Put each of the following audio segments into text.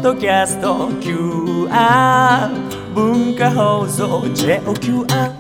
ドキャスト QR 文化放送 JOQR。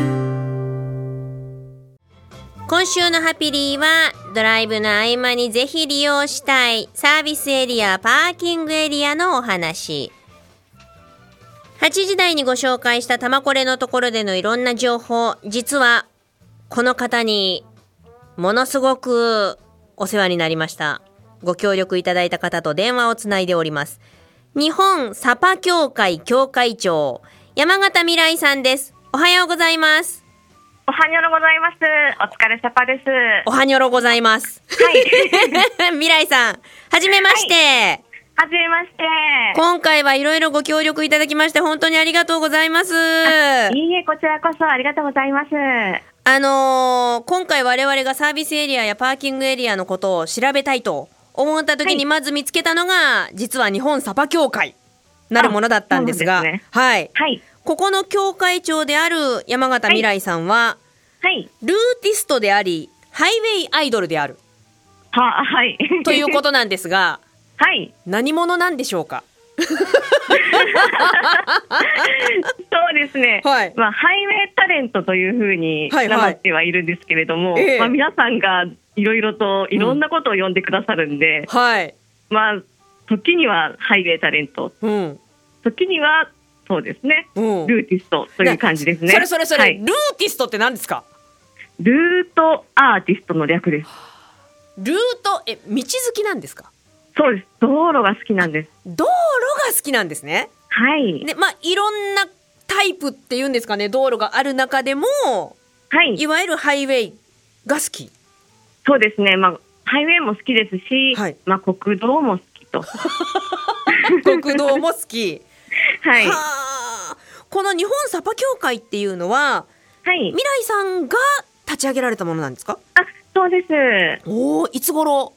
今週のハピリーはドライブの合間にぜひ利用したいサービスエリア、パーキングエリアのお話。8時台にご紹介したタマコレのところでのいろんな情報、実はこの方にものすごくお世話になりました。ご協力いただいた方と電話をつないでおります。日本サパ協会協会長、山形未来さんです。おはようございます。 おはにょろございます。お疲れさぱです。 おはにょろございます。 はい。 未来さん、はじめまして。 はじめまして。 今回はいろいろご協力いただきまして本当にありがとうございます。 いいえ、こちらこそありがとうございます。 今回我々がサービスエリアやパーキングエリアのことを調べたいと思った時にまず見つけたのが、実は日本サパ協会なるものだったんですが、はい。ここの協会長である山形未来さんは、ルーティストでありハイウェイアイドルであるということなんですが、何者なんでしょうか？ そうですね、ハイウェイタレントというふうに名乗ってはいるんですけれども、皆さんがいろいろといろんなことを呼んでくださるんで、時にはハイウェイタレント、時にはそうですね、ルーティストという感じですね。 それ、ルーティストって何ですか？ ルートアーティストの略です。 ルート、道好きなんですか？ そうです。道路が好きなんです。 道路が好きなんですね。で、いろんなタイプっていうんですかね、道路がある中でも、いわゆるハイウェイが好き。 そうですね。ハイウェイも好きですし、国道も好きと。 国道も好き。この日本サパ協会っていうのは、未来さんが立ち上げられたものなんですか？ そうです。 いつ頃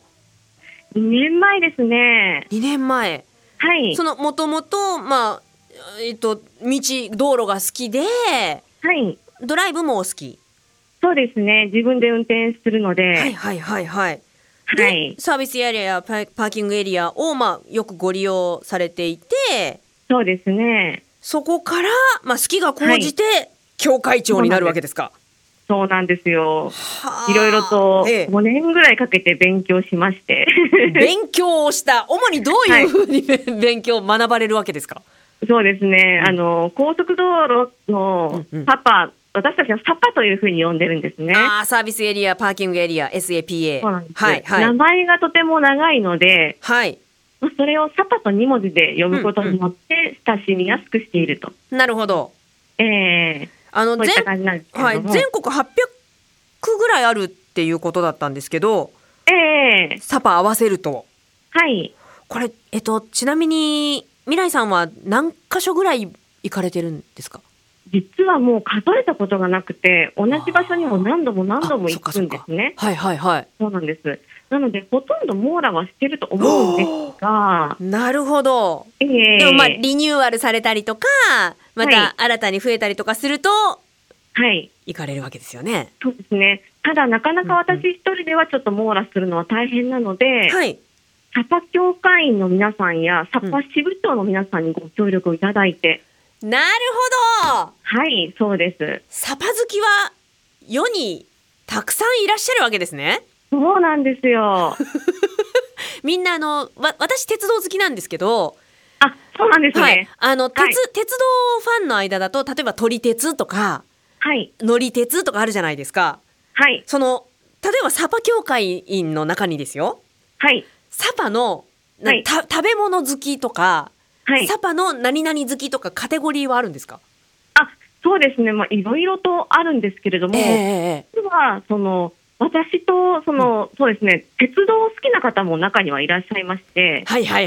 ？2年前ですね。 2年前。そのもともと道路が好きで、ドライブもお好き。 そうですね。自分で運転するので。で、サービスエリアやパーキングエリアをよくご利用されていて、 そうですね。 そこから好きが高じて協会長になるわけですか？ そうなんですよ。いろいろと5年ぐらいかけて勉強しまして。 勉強をした。主にどういうふうに勉強を学ばれるわけですか？ そうですね。高速道路のサパ、私たちはサパというふうに呼んでるんですね。 サービスエリア、パーキングエリア、SAPA。 そうなんです。名前がとても長いので、それをサパと2文字で呼ぶことによって親しみやすくしていると。 なるほど。 そういった感じなんですけれども、 全国800ぐらいあるっていうことだったんですけど、サパ合わせると、これ、ちなみに未来さんは何箇所ぐらい行かれてるんですか？ 実はもう数えたことがなくて、同じ場所にも何度も行くんですね。そうなんです。なのでほとんど網羅はしてると思うんですが。 なるほど。でもリニューアルされたりとか、また新たに増えたりとかすると、行かれるわけですよね。 そうですね。ただなかなか私一人ではちょっと網羅するのは大変なので、サパ協会員の皆さんやサパ支部長の皆さんにご協力をいただいて。 なるほど。 そうです。 サパ好きは世にたくさんいらっしゃるわけですね。 そうなんですよ。 みんな私鉄道好きなんですけど、 そうなんですね。 鉄道ファンの間だと、例えば撮り鉄とか、乗り鉄とかあるじゃないですか。例えばサパ協会員の中にですよ、サパの、食べ物好きとか、サパの何々好きとかカテゴリーはあるんですか？ そうですね。いろいろとあるんですけれども、実は私とそうですね、鉄道好きな方も中にはいらっしゃいまして、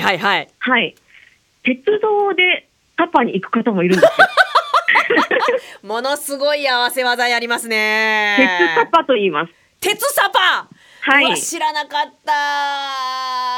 鉄道でサパに行く方もいるんですよ。 ものすごい合わせ技やりますね。 鉄サパと言います。 鉄サパ。知らなかった。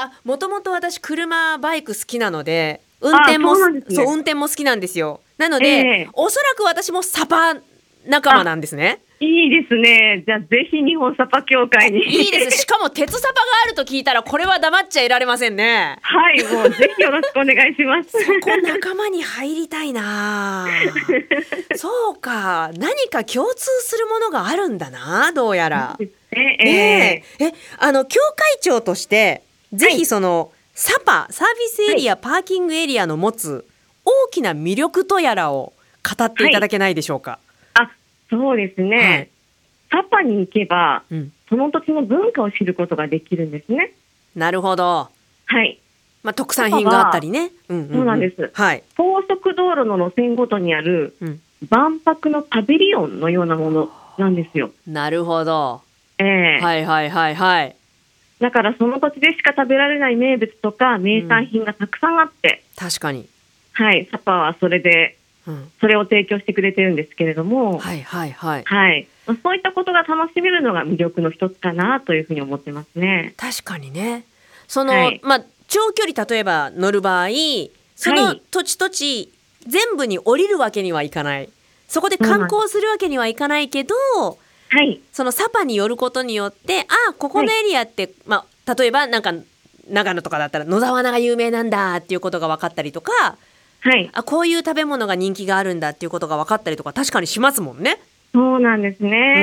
もともと私バイク好きなので、運転も好きなんですよ。なので、おそらく私もサパ仲間なんですね。 いいですね。じゃあぜひ日本サパ協会に。 いいです。しかも鉄サパがあると聞いたらこれは黙っちゃいられませんね。 はい、もうぜひよろしくお願いします。 そこ仲間に入りたいな。そうか、何か共通するものがあるんだな、どうやら。協会長としてぜひその、サービスエリア、パーキングエリアの持つ大きな魅力とやらを語っていただけないでしょうか。 そうですね、サパに行けば、その土地の文化を知ることができるんですね。 なるほど。はい。特産品があったりね。 そうなんです。はい。高速道路の路線ごとにある、万博のパビリオンのようなものなんですよ。 なるほど。はいはいはいはい。 だからその土地でしか食べられない名物とか名産品がたくさんあって。 確かに。 はい。サパはそれで、それを提供してくれてるんですけれども。 はいはいはい。 はい。そういったことが楽しめるのが魅力の一つかなというふうに思ってますね。 確かにね。その、長距離例えば乗る場合、その土地土地全部に降りるわけにはいかない。そこで観光するわけにはいかないけど、そのサパに寄ることによって、ここのエリアって、例えばなんか長野とかだったら野沢菜が有名なんだっていうことが分かったりとか、こういう食べ物が人気があるんだっていうことが分かったりとか確かにしますもんね。 そうなんですね。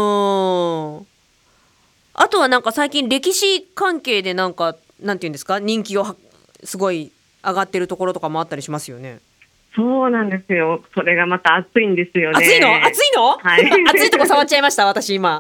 あとはなんか最近歴史関係でなんていうんですか、人気をすごい上がってるところとかもあったりしますよね。 そうなんですよ。それがまた暑いんですよね。 暑いの？はい、暑いとこ触っちゃいました私今。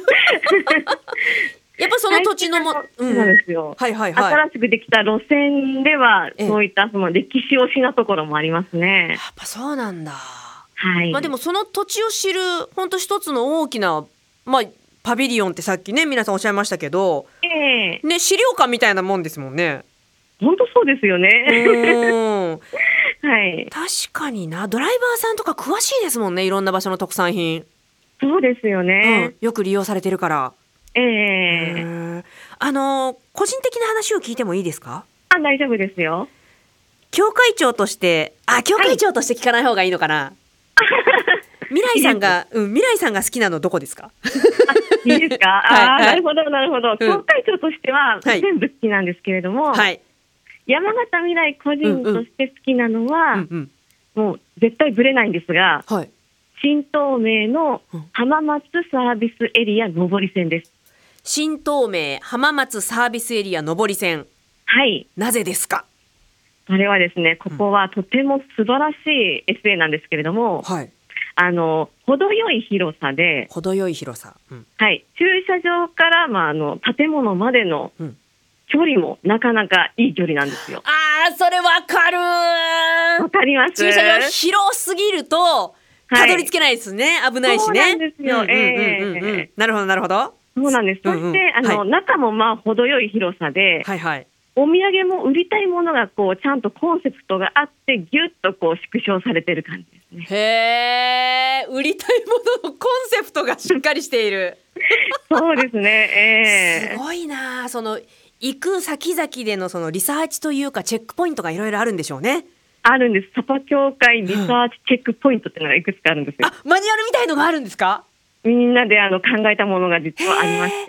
やっぱその土地のそうなんですよ。新しくできた路線ではそういったその歴史推しなところもありますね。 やっぱそうなんだ。 はい。 でもその土地を知る本当一つの大きなパビリオンってさっきね皆さんおっしゃいましたけど、ね、資料館みたいなもんですもんね。 本当そうですよね。はい。 確かにな、ドライバーさんとか詳しいですもんね、いろんな場所の特産品。 そうですよね。 よく利用されてるから。個人的な話を聞いてもいいですか？ 大丈夫ですよ。 協会長として聞かない方がいいのかな。未来さんが好きなのどこですか？ いいですか？なるほどなるほど。協会長としては全部好きなんですけれども、山形未来個人として好きなのは、もう絶対ぶれないんですが、新東名の浜松サービスエリア上り線です。 新東名浜松サービスエリア上り線。 はい。 なぜですか？ それはですね、ここはとても素晴らしい SA なんですけれども、程よい広さで、 程よい広さ、 はい、駐車場から、建物までの距離もなかなかいい距離なんですよ。 それわかる。 わかります。 駐車場広すぎるとたどり着けないですね、危ないしね。 そうなんですよ。 なるほどなるほど。 そうなんです。そして中も程よい広さで、お土産も売りたいものがちゃんとコンセプトがあってギュッと縮小されてる感じですね。 へー、売りたいもののコンセプトがしっかりしている。 そうですね。 すごいな。その行く先々でのそのリサーチというかチェックポイントがいろいろあるんでしょうね。 あるんです。サパ協会リサーチチェックポイントっていうのがいくつかあるんですよ。 マニュアルみたいのがあるんですか？ みんなで考えたものが実はありまして、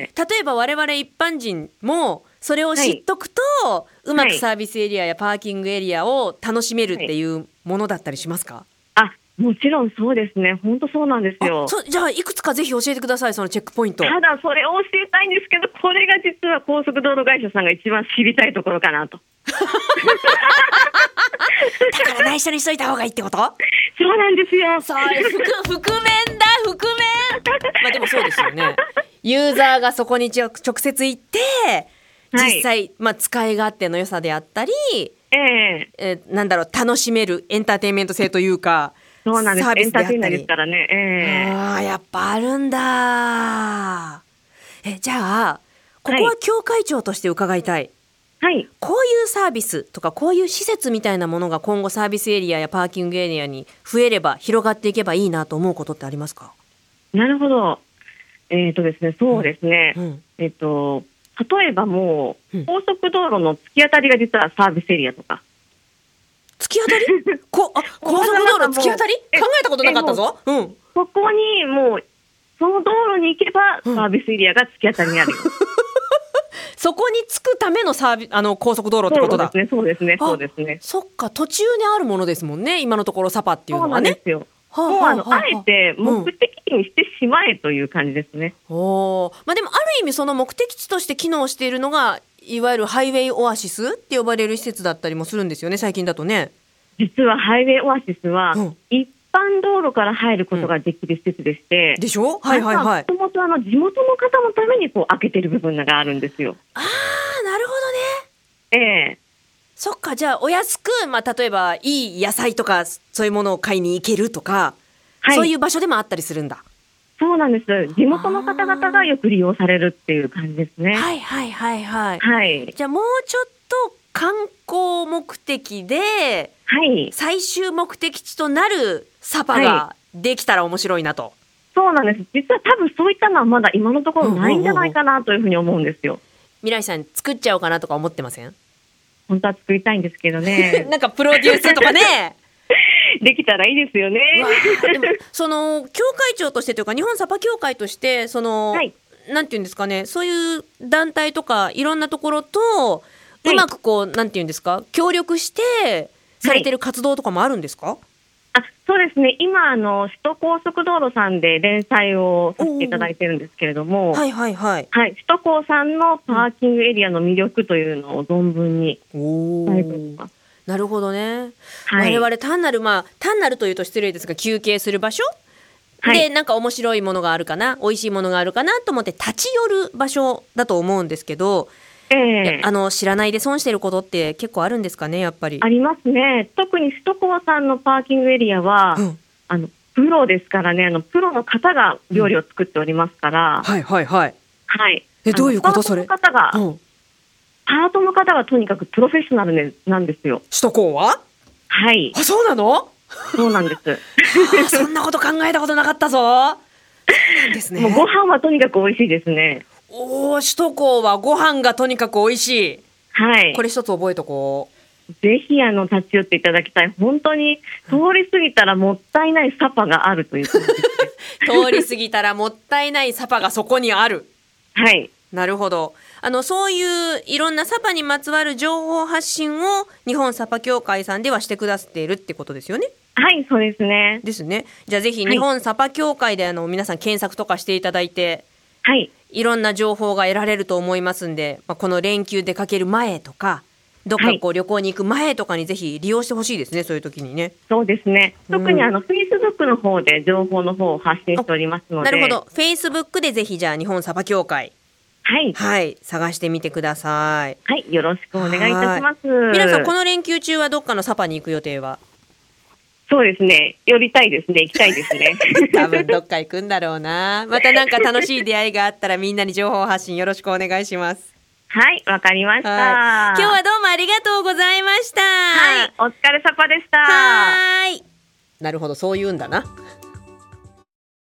例えば我々一般人もそれを知っとくと、うまくサービスエリアやパーキングエリアを楽しめるっていうものだったりしますか？ もちろんそうですね。本当そうなんですよ。 じゃあいくつかぜひ教えてください、そのチェックポイント。 ただそれを教えたいんですけど、これが実は高速道路会社さんが一番知りたいところかなと。 だから内緒にしといた方がいいってこと？ そうなんですよ。 そう、覆面だ、覆面。でもそうですよね。ユーザーがそこに直接行って実際、使い勝手の良さであったり、楽しめるエンターテインメント性というか、 そうなんです。エンターテイナーですからね。 やっぱあるんだ。じゃあここは協会長として伺いたい。こういうサービスとかこういう施設みたいなものが今後サービスエリアやパーキングエリアに増えれば広がっていけばいいなと思うことってありますか？ なるほど。ですね、そうですね。例えばもう、高速道路の突き当たりが実はサービスエリアとか。 突き当たり？高速道路の突き当たり？考えたことなかったぞ。 ここにもうその道路に行けばサービスエリアが突き当たりにあるよ。 そこに着くための高速道路ってことだ。 そうですね。 そっか、途中にあるものですもんね、今のところサパっていうのはね。 そうなんですよ。あえて目的地にしてしまえという感じですね。 でもある意味その目的地として機能しているのがいわゆるハイウェイオアシスって呼ばれる施設だったりもするんですよね、最近だとね。 実はハイウェイオアシスは、一般道路から入ることができる施設でして、 でしょ。はい。 もともと地元の方のために開けてる部分があるんですよ。 なるほどね。そっか、じゃあお安く、例えばいい野菜とかそういうものを買いに行けるとか、そういう場所でもあったりするんだ。 そうなんです。地元の方々がよく利用されるっていう感じですね。 はい。じゃあもうちょっと観光目的で、最終目的地となるサパができたら面白いなと。 そうなんです。実は多分そういったのはまだ今のところないんじゃないかなというふうに思うんですよ。 未来さん作っちゃおうかなとか思ってません？ 本当は作りたいんですけどね。 なんかプロデュースとかね。 できたらいいですよね。 でもその協会長としてというか、日本サパ協会としてなんていうんですかね、そういう団体とかいろんなところとうまくなんていうんですか、協力してされてる活動とかもあるんですか？ そうですね。今首都高速道路さんで連載をさせていただいてるんですけれども、首都高さんのパーキングエリアの魅力というのを存分に伝えています。 なるほどね。我々単なるというと失礼ですが、休憩する場所でなんか面白いものがあるかな、美味しいものがあるかなと思って立ち寄る場所だと思うんですけど、知らないで損してることって結構あるんですかね、やっぱり。 ありますね。特に首都高さんのパーキングエリアは、プロですからね、プロの方が料理を作っておりますから。 どういうことそれ？ パートの方がとにかくプロフェッショナルなんですよ。 首都高は？そうなの？ そうなんです。 そんなこと考えたことなかったぞ。そうなんですね。 もうご飯はとにかく美味しいですね。 首都高はご飯がとにかく美味しい。これ一つ覚えとこう。ぜひ立ち寄っていただきたい。本当に通り過ぎたらもったいないサパがあるという感じです。 通り過ぎたらもったいないサパがそこにある。なるほど。そういういろんなサパにまつわる情報発信を日本サパ協会さんではしてくださっているってことですよね。 そうですね。 じゃあぜひ日本サパ協会で皆さん検索とかしていただいて、いろんな情報が得られると思いますんで、この連休出かける前とか、どっか旅行に行く前とかにぜひ利用してほしいですね、そういう時にね。 そうですね。特にFacebook の方で情報の方を発信しておりますので。 なるほど。Facebook でぜひじゃあ日本サパ協会。探してみてください。 よろしくお願いいたします。 皆さんこの連休中はどっかのサパに行く予定は？ そうですね。寄りたいですね。行きたいですね。 多分どっか行くんだろうな。またなんか楽しい出会いがあったらみんなに情報発信よろしくお願いします。 わかりました。 今日はどうもありがとうございました。 お疲れサパでした。 なるほど、そう言うんだな。